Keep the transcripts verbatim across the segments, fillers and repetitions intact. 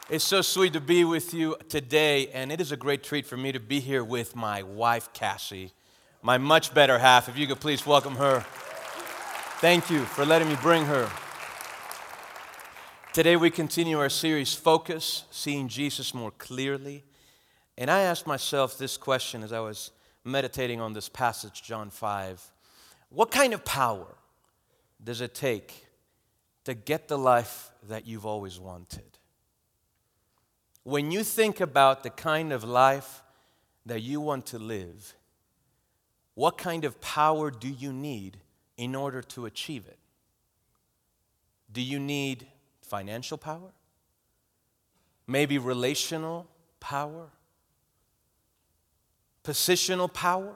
It's so sweet to be with you today, and it is a great treat for me to be here with my wife, Cassie, my much better half. If you could please welcome her. Thank you for letting me bring her. Today we continue our series, Focus, Seeing Jesus More Clearly. And I asked myself this question as I was meditating on this passage, John five. What kind of power does it take to get the life that you've always wanted? When you think about the kind of life that you want to live, what kind of power do you need in order to achieve it? Do you need financial power? Maybe relational power? Positional power?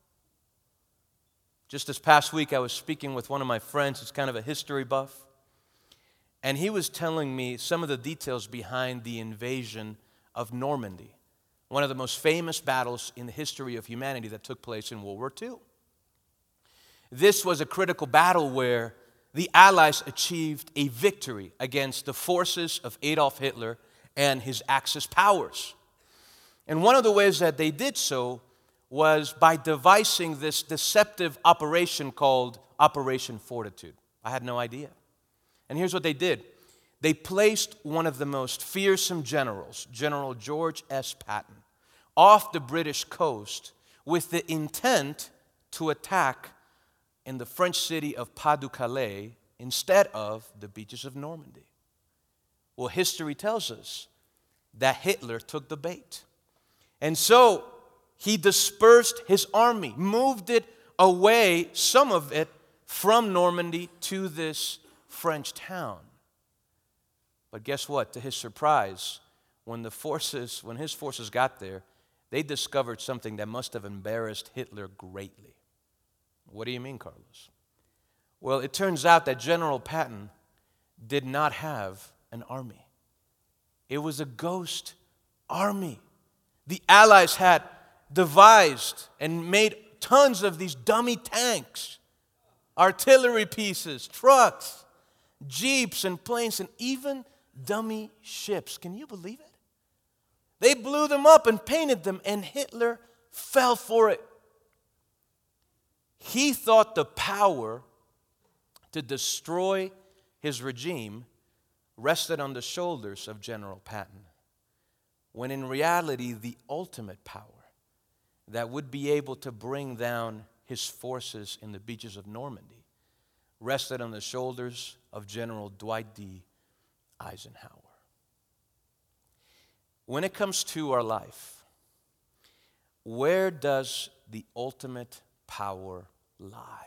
Just this past week, I was speaking with one of my friends who's kind of a history buff. And he was telling me some of the details behind the invasion of Normandy, one of the most famous battles in the history of humanity that took place in World War Two. This was a critical battle where the Allies achieved a victory against the forces of Adolf Hitler and his Axis powers. And one of the ways that they did so was by devising this deceptive operation called Operation Fortitude. I had no idea. And here's what they did. They placed one of the most fearsome generals, General George S. Patton, off the British coast with the intent to attack in the French city of Pas-de-Calais instead of the beaches of Normandy. Well, history tells us that Hitler took the bait. And so he dispersed his army, moved it away, some of it, from Normandy to this French town. But guess what? To his surprise, when the forces, when his forces got there, they discovered something that must have embarrassed Hitler greatly. What do you mean, Carlos? Well, it turns out that General Patton did not have an army. It was a ghost army. The Allies had devised and made tons of these dummy tanks, artillery pieces, trucks, jeeps and planes, and even dummy ships. Can you believe it? They blew them up and painted them, and Hitler fell for it. He thought the power to destroy his regime rested on the shoulders of General Patton, when in reality, the ultimate power that would be able to bring down his forces in the beaches of Normandy rested on the shoulders of General Dwight D. Eisenhower. When it comes to our life, where does the ultimate power lie?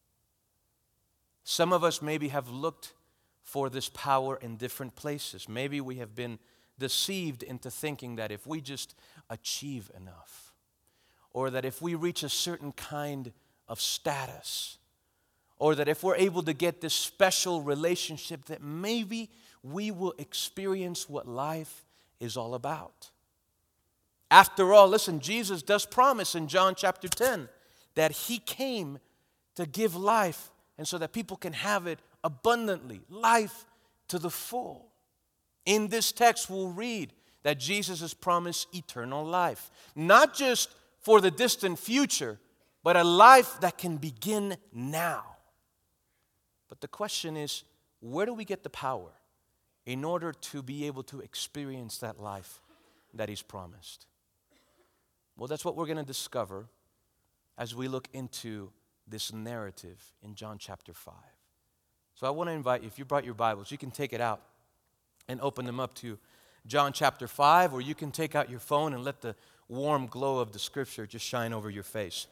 Some of us maybe have looked for this power in different places. Maybe we have been deceived into thinking that if we just achieve enough, or that if we reach a certain kind of status, or that if we're able to get this special relationship, that maybe we will experience what life is all about. After all, listen, Jesus does promise in John chapter ten that He came to give life and so that people can have it abundantly, life to the full. In this text, we'll read that Jesus has promised eternal life, not just for the distant future, but a life that can begin now. But the question is, where do we get the power in order to be able to experience that life that He's promised? Well, that's what we're going to discover as we look into this narrative in John chapter five. So I want to invite you, if you brought your Bibles, you can take it out and open them up to John chapter five, or you can take out your phone and let the warm glow of the Scripture just shine over your face.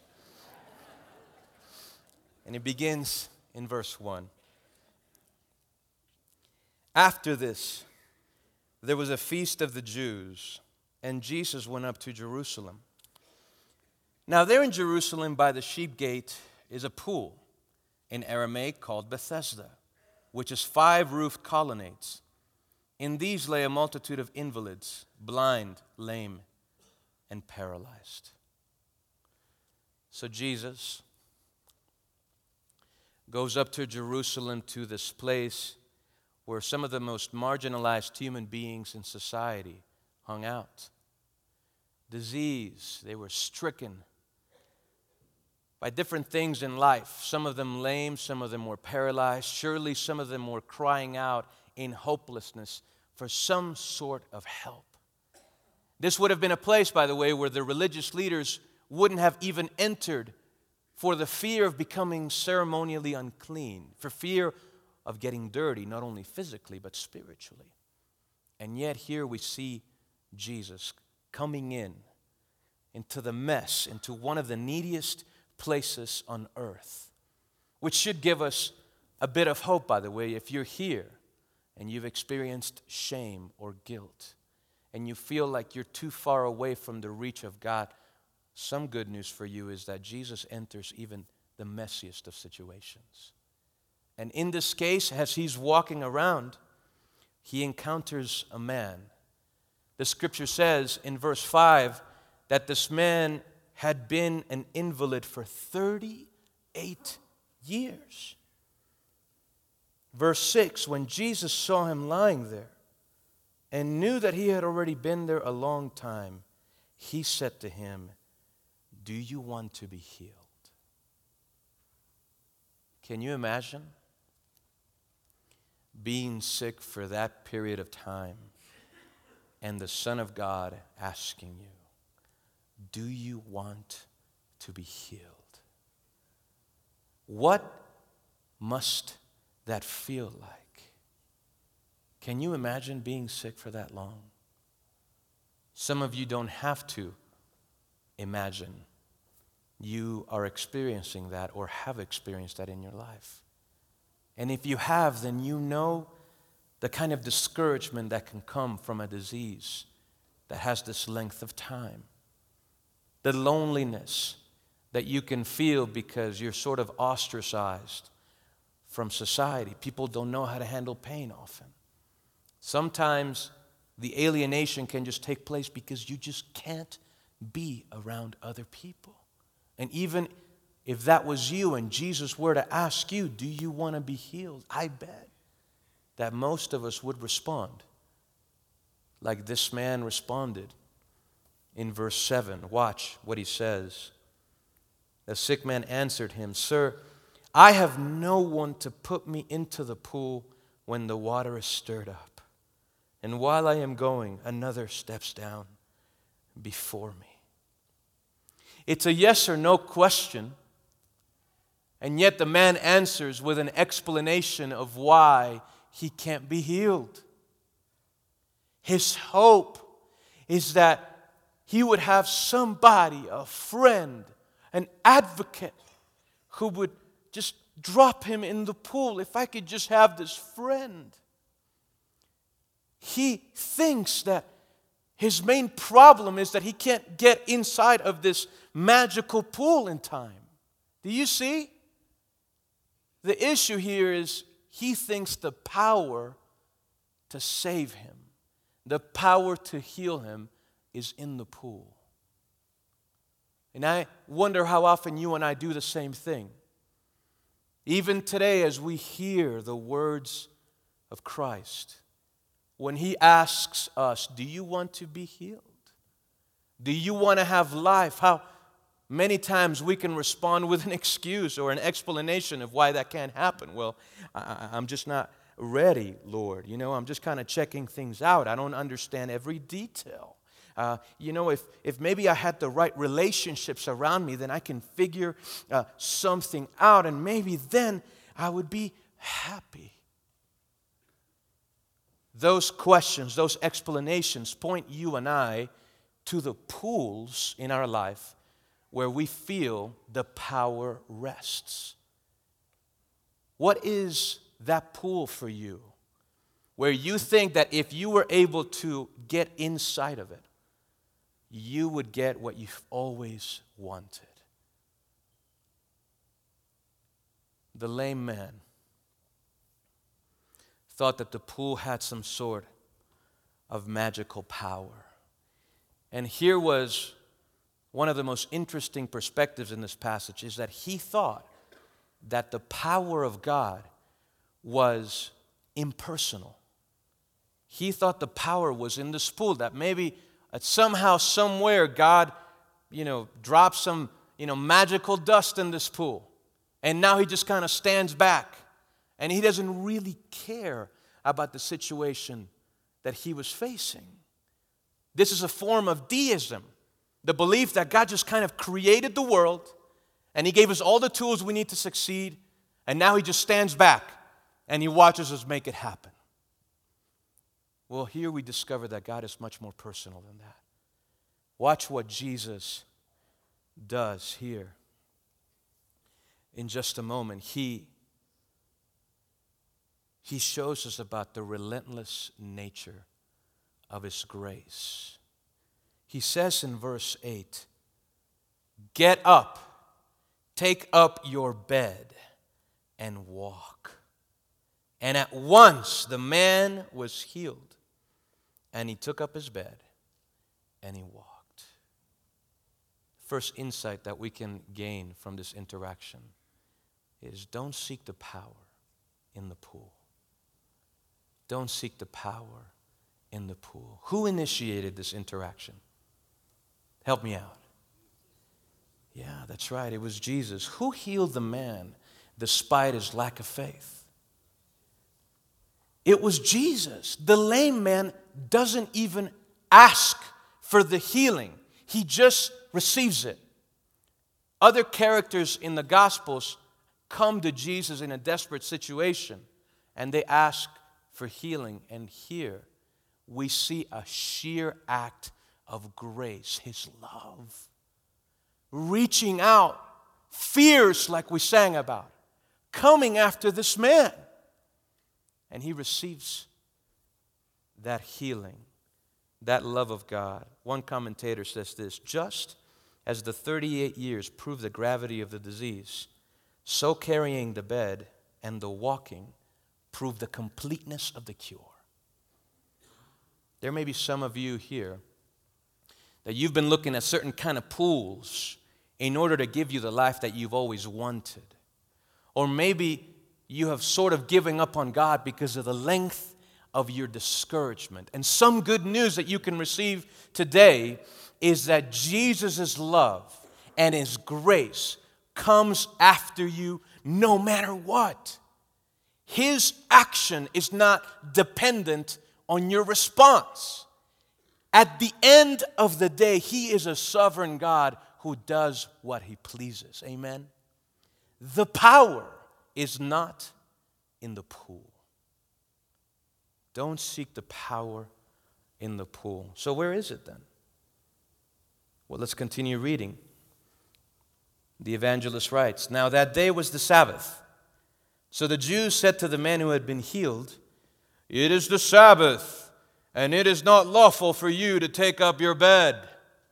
And it begins in verse one. After this, there was a feast of the Jews, and Jesus went up to Jerusalem. Now there in Jerusalem by the sheep gate is a pool, in Aramaic called Bethesda, which is five roofed colonnades. In these lay a multitude of invalids, blind, lame, and paralyzed. So Jesus goes up to Jerusalem to this place where some of the most marginalized human beings in society hung out. Disease, they were stricken by different things in life. Some of them lame, some of them were paralyzed. Surely some of them were crying out in hopelessness for some sort of help. This would have been a place, by the way, where the religious leaders wouldn't have even entered for the fear of becoming ceremonially unclean, for fear of getting dirty, not only physically, but spiritually. And yet here we see Jesus coming in, into the mess, into one of the neediest places on earth, which should give us a bit of hope, by the way, if you're here and you've experienced shame or guilt, and you feel like you're too far away from the reach of God. Some good news for you is that Jesus enters even the messiest of situations. And in this case, as he's walking around, he encounters a man. The scripture says in verse five that this man had been an invalid for thirty-eight years. Verse six, when Jesus saw him lying there and knew that he had already been there a long time, he said to him, "Do you want to be healed?" Can you imagine being sick for that period of time and the Son of God asking you, "Do you want to be healed?" What must that feel like? Can you imagine being sick for that long? Some of you don't have to imagine. You are experiencing that or have experienced that in your life. And if you have, then you know the kind of discouragement that can come from a disease that has this length of time. The loneliness that you can feel because you're sort of ostracized from society. People don't know how to handle pain often. Sometimes the alienation can just take place because you just can't be around other people. And even if that was you and Jesus were to ask you, "Do you want to be healed?" I bet that most of us would respond like this man responded in verse seven. Watch what he says. The sick man answered him, "Sir, I have no one to put me into the pool when the water is stirred up. And while I am going, another steps down before me." It's a yes or no question, and yet the man answers with an explanation of why he can't be healed. His hope is that he would have somebody, a friend, an advocate, who would just drop him in the pool. If I could just have this friend. He thinks that his main problem is that he can't get inside of this magical pool in time. Do you see? The issue here is he thinks the power to save him, the power to heal him, is in the pool. And I wonder how often you and I do the same thing. Even today, as we hear the words of Christ, when he asks us, "Do you want to be healed? Do you want to have life?" How many times we can respond with an excuse or an explanation of why that can't happen. Well, I, I'm just not ready, Lord. You know, I'm just kind of checking things out. I don't understand every detail. Uh, you know, if, if maybe I had the right relationships around me, then I can figure uh, something out, and maybe then I would be happy. Those questions, those explanations point you and I to the pools in our life where we feel the power rests. What is that pool for you? Where you think that if you were able to get inside of it, you would get what you've always wanted. The lame man thought that the pool had some sort of magical power. And here was one of the most interesting perspectives in this passage, is that he thought that the power of God was impersonal. He thought the power was in this pool, that maybe uh, somehow, somewhere, God, you know, dropped some, you know, magical dust in this pool. And now he just kind of stands back. And he doesn't really care about the situation that he was facing. This is a form of deism. The belief that God just kind of created the world and he gave us all the tools we need to succeed, and now he just stands back and he watches us make it happen. Well, here we discover that God is much more personal than that. Watch what Jesus does here. In just a moment, he, he shows us about the relentless nature of his grace. He says in verse eight, "Get up, take up your bed, and walk." And at once the man was healed, and he took up his bed, and he walked. First insight that we can gain from this interaction is don't seek the power in the pool. Don't seek the power in the pool. Who initiated this interaction? Help me out. Yeah, that's right. It was Jesus. Who healed the man despite his lack of faith? It was Jesus. The lame man doesn't even ask for the healing. He just receives it. Other characters in the Gospels come to Jesus in a desperate situation and they ask for healing. And here we see a sheer act of grace, his love, reaching out, fierce like we sang about, coming after this man. And he receives that healing, that love of God. One commentator says this: just as the thirty-eight years prove the gravity of the disease, so carrying the bed and the walking prove the completeness of the cure. There may be some of you here that you've been looking at certain kind of pools in order to give you the life that you've always wanted. Or maybe you have sort of given up on God because of the length of your discouragement. And some good news that you can receive today is that Jesus' love and his grace comes after you no matter what. His action is not dependent on your response. At the end of the day, he is a sovereign God who does what he pleases. Amen? The power is not in the pool. Don't seek the power in the pool. So where is it then? Well, let's continue reading. The evangelist writes, "Now that day was the Sabbath. So the Jews said to the man who had been healed, 'It is the Sabbath, and it is not lawful for you to take up your bed.'"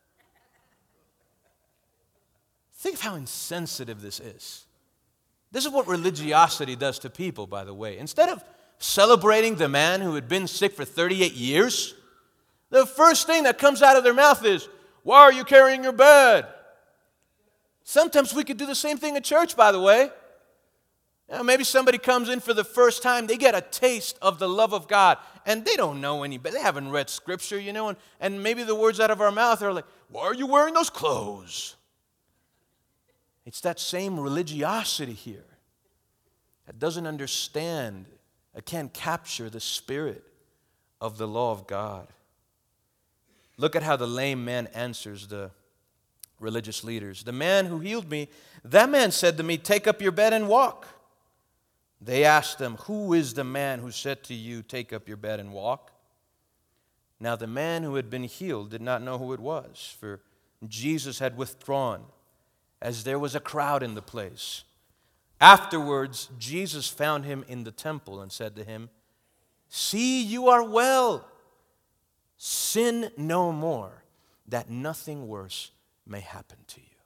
Think of how insensitive this is. This is what religiosity does to people, by the way. Instead of celebrating the man who had been sick for thirty-eight years, the first thing that comes out of their mouth is, "Why are you carrying your bed?" Sometimes we could do the same thing at church, by the way. You know, maybe somebody comes in for the first time, they get a taste of the love of God, and they don't know any, but they haven't read Scripture, you know, and, and maybe the words out of our mouth are like, "Why are you wearing those clothes?" It's that same religiosity here that doesn't understand, that can't capture the spirit of the law of God. Look at how the lame man answers the religious leaders. "The man who healed me, that man said to me, 'Take up your bed and walk.' They asked him, 'Who is the man who said to you, 'Take up your bed and walk'?" Now the man who had been healed did not know who it was, for Jesus had withdrawn, as there was a crowd in the place. Afterwards, Jesus found him in the temple and said to him, "See, you are well. Sin no more, that nothing worse may happen to you."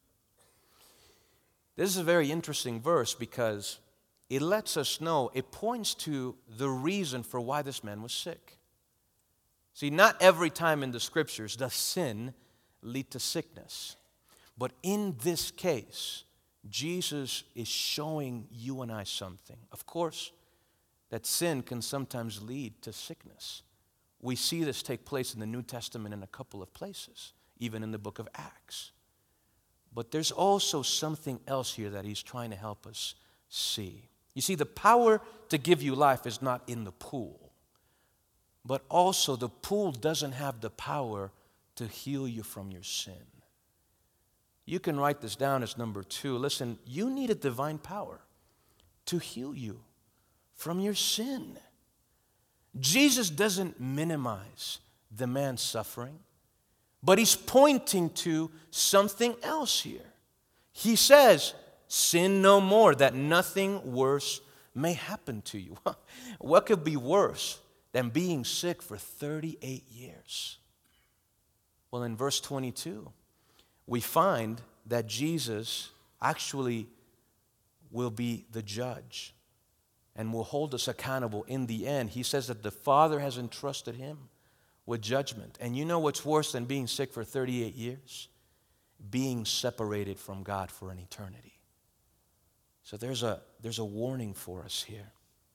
This is a very interesting verse because it lets us know, it points to the reason for why this man was sick. See, not every time in the Scriptures does sin lead to sickness. But in this case, Jesus is showing you and I something. Of course, that sin can sometimes lead to sickness. We see this take place in the New Testament in a couple of places, even in the book of Acts. But there's also something else here that he's trying to help us see. You see, the power to give you life is not in the pool, but also the pool doesn't have the power to heal you from your sin. You can write this down as number two. Listen, you need a divine power to heal you from your sin. Jesus doesn't minimize the man's suffering, but he's pointing to something else here. He says, sin no more, that nothing worse may happen to you. What could be worse than being sick for thirty-eight years? Well, in verse twenty-two, we find that Jesus actually will be the judge and will hold us accountable in the end. He says that the Father has entrusted him with judgment. And you know what's worse than being sick for thirty-eight years? Being separated from God for an eternity. So there's a, there's a warning for us here.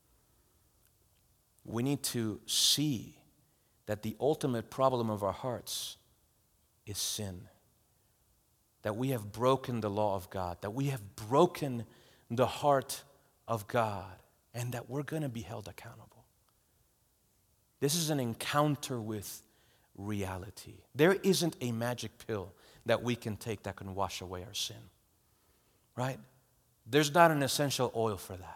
We need to see that the ultimate problem of our hearts is sin. That we have broken the law of God, that we have broken the heart of God, and that we're going to be held accountable. This is an encounter with reality. There isn't a magic pill that we can take that can wash away our sin, right? There's not an essential oil for that.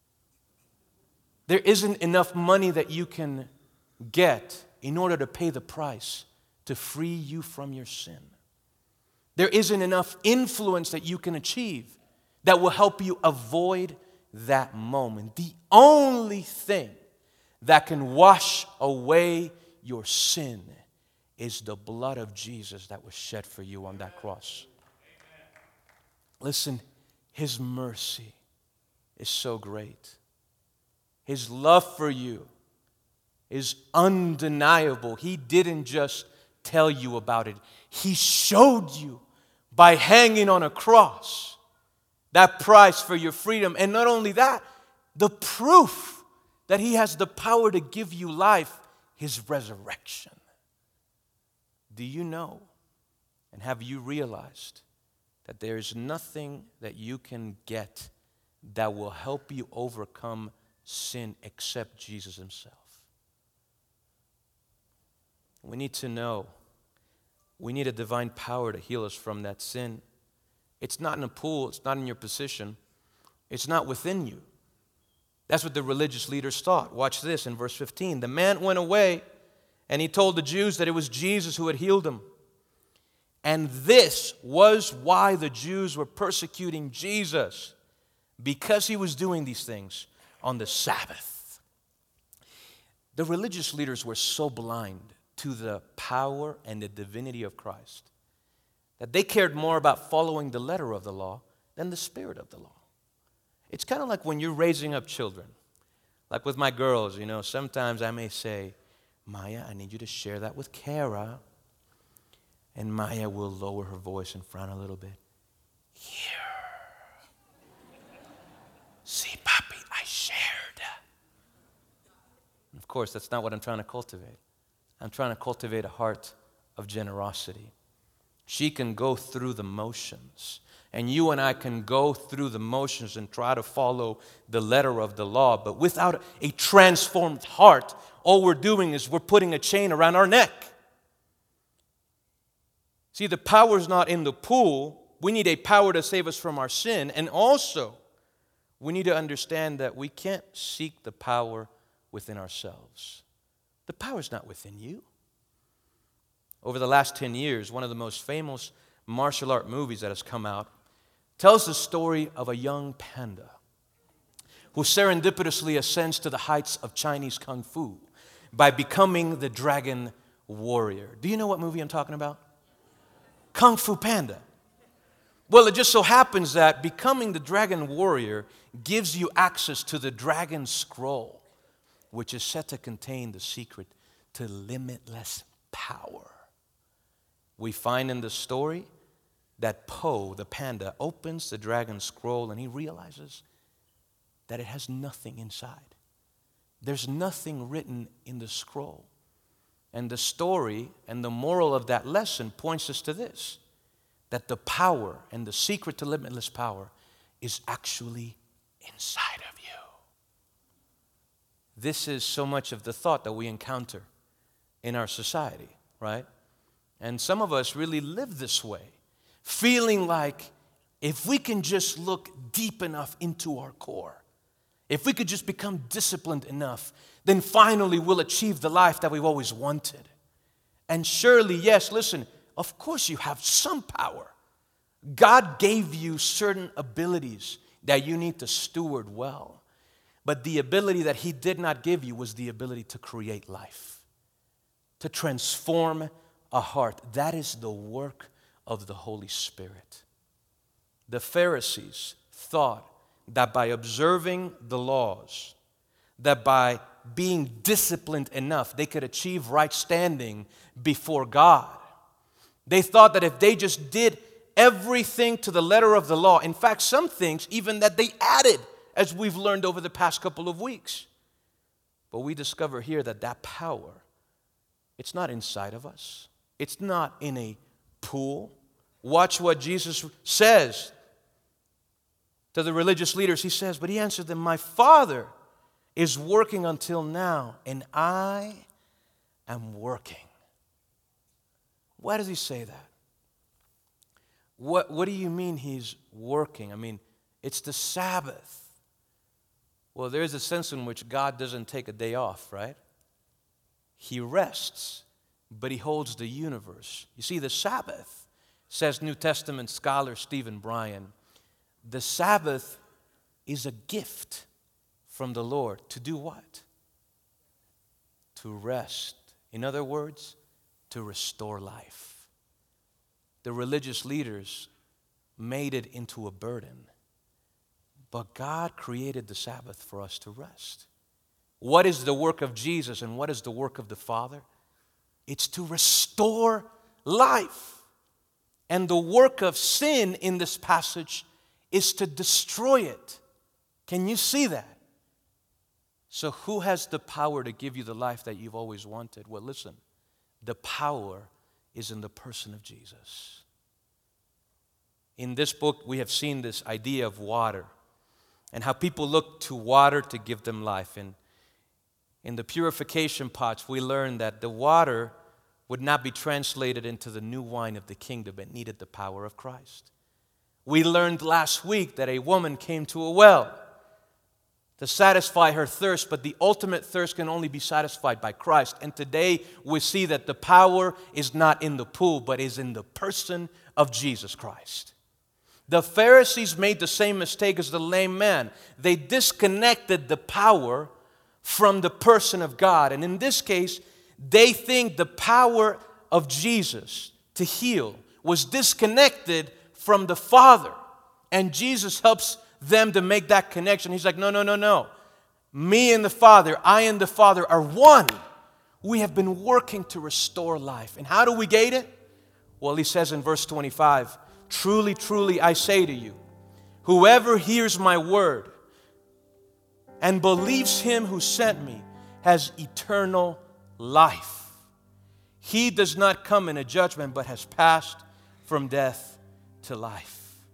There isn't enough money that you can get in order to pay the price to free you from your sin. There isn't enough influence that you can achieve that will help you avoid that moment. The only thing that can wash away your sin is the blood of Jesus that was shed for you on that cross. Listen, his mercy is so great. His love for you is undeniable. He didn't just tell you about it. He showed you by hanging on a cross that price for your freedom. And not only that, the proof that he has the power to give you life, his resurrection. Do you know and have you realized that there is nothing that you can get that will help you overcome sin except Jesus himself? We need to know. We need a divine power to heal us from that sin. It's not in a pool. It's not in your position. It's not within you. That's what the religious leaders thought. Watch this in verse fifteen. The man went away and he told the Jews that it was Jesus who had healed him. And this was why the Jews were persecuting Jesus, because he was doing these things on the Sabbath. The religious leaders were so blind to the power and the divinity of Christ that they cared more about following the letter of the law than the spirit of the law. It's kind of like when you're raising up children. Like with my girls, you know, sometimes I may say, Maya, I need you to share that with Kara. And Maya will lower her voice in front a little bit. Here. See, Papi, I shared. Of course, that's not what I'm trying to cultivate. I'm trying to cultivate a heart of generosity. She can go through the motions, and you and I can go through the motions and try to follow the letter of the law, but without a transformed heart, all we're doing is we're putting a chain around our neck. See, the power's not in the pool. We need a power to save us from our sin, and also we need to understand that we can't seek the power within ourselves. The power's not within you. Over the last ten years, one of the most famous martial art movies that has come out tells the story of a young panda who serendipitously ascends to the heights of Chinese Kung Fu by becoming the dragon warrior. Do you know what movie I'm talking about? Kung Fu Panda. Well, it just so happens that becoming the dragon warrior gives you access to the dragon scroll, which is said to contain the secret to limitless power. We find in the story that Po, the panda, opens the dragon scroll and he realizes that it has nothing inside there's nothing written in the scroll. And the story and the moral of that lesson points us to this, that the power and the secret to limitless power is actually inside of you. This is so much of the thought that we encounter in our society, right? And some of us really live this way, feeling like if we can just look deep enough into our core, if we could just become disciplined enough, then finally we'll achieve the life that we've always wanted. And surely, yes, listen, of course you have some power. God gave you certain abilities that you need to steward well. But the ability that He did not give you was the ability to create life, to transform a heart. That is the work of the Holy Spirit. The Pharisees thought that by observing the laws, that by being disciplined enough, they could achieve right standing before God. They thought that if they just did everything to the letter of the law, in fact, some things even that they added, as we've learned over the past couple of weeks. But we discover here that that power, it's not inside of us. It's not in a pool. Watch what Jesus says to the religious leaders. He says, but He answered them, my Father is working until now, and I am working. Why does He say that? What, what do you mean He's working? I mean, it's the Sabbath. Well, there's a sense in which God doesn't take a day off, right? He rests, but He holds the universe. You see, the Sabbath, says New Testament scholar Stephen Bryan, the Sabbath is a gift from the Lord. To do what? To rest. In other words, to restore life. The religious leaders made it into a burden. But God created the Sabbath for us to rest. What is the work of Jesus and what is the work of the Father? It's to restore life. And the work of sin in this passage is to destroy it. Can you see that? So who has the power to give you the life that you've always wanted? Well, listen, the power is in the person of Jesus. In this book, we have seen this idea of water and how people look to water to give them life. And in the purification pots, we learned that the water would not be translated into the new wine of the kingdom. It needed the power of Christ. We learned last week that a woman came to a well to satisfy her thirst, but the ultimate thirst can only be satisfied by Christ. And today we see that the power is not in the pool, but is in the person of Jesus Christ. The Pharisees made the same mistake as the lame man. They disconnected the power from the person of God. And in this case, they think the power of Jesus to heal was disconnected from the Father. And Jesus helps them to make that connection. He's like, no, no, no, no. Me and the Father, I and the Father are one. We have been working to restore life. And how do we get it? Well, He says in verse twenty-five, truly, truly, I say to you, whoever hears my word and believes Him who sent me has eternal life. He does not come in a judgment, but has passed from death to life.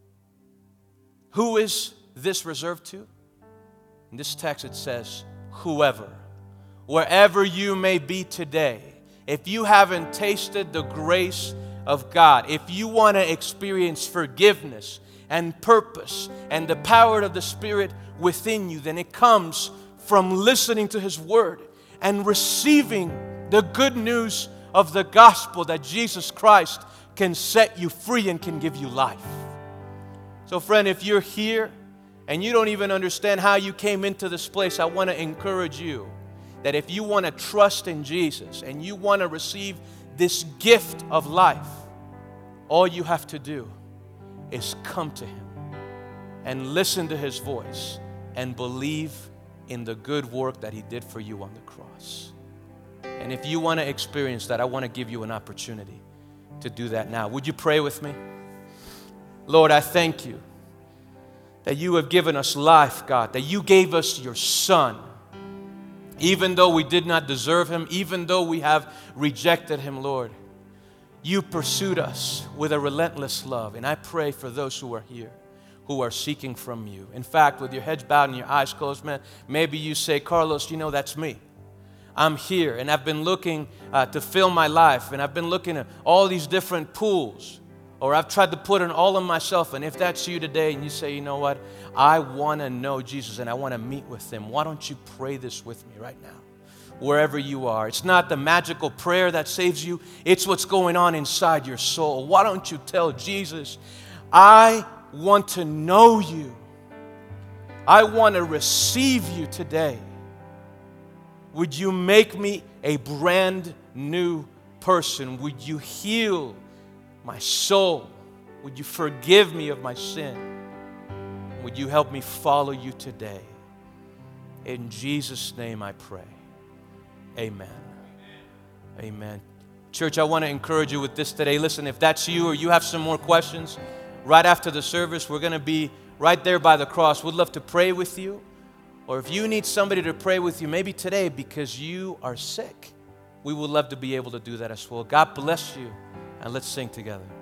Who is this reserved to? In this text it says, whoever. Wherever you may be today, if you haven't tasted the grace of God, if you want to experience forgiveness and purpose and the power of the Spirit within you, then it comes from listening to His Word and receiving the good news of the gospel that Jesus Christ can set you free and can give you life. So friend, if you're here and you don't even understand how you came into this place, I want to encourage you that if you want to trust in Jesus and you want to receive this gift of life, all you have to do is come to Him and listen to His voice and believe in the good work that He did for you on the cross. And if you want to experience that, I want to give you an opportunity to do that now. Would you pray with me? Lord, I thank You that You have given us life, God, that You gave us Your Son Even though we did not deserve Him, even though we have rejected Him, Lord, You pursued us with a relentless love. And I pray for those who are here, who are seeking from You. In fact, with your heads bowed and your eyes closed, man, maybe you say, Carlos, you know, that's me. I'm here, and I've been looking uh, to fill my life, and I've been looking at all these different pools, or I've tried to put in all of myself. And if that's you today, and you say, you know what, I want to know Jesus, and I want to meet with Him, why don't you pray this with me right now, wherever you are? It's not the magical prayer that saves you. It's what's going on inside your soul. Why don't you tell Jesus, I want to know You. I want to receive You today. Would You make me a brand new person? Would You heal my soul? Would You forgive me of my sin? Would You help me follow You today? In Jesus' name I pray. Amen. Amen. Church, I want to encourage you with this today. Listen, if that's you or you have some more questions, right after the service, we're going to be right there by the cross. We'd love to pray with you. Or if you need somebody to pray with you, maybe today because you are sick, we would love to be able to do that as well. God bless you, and let's sing together.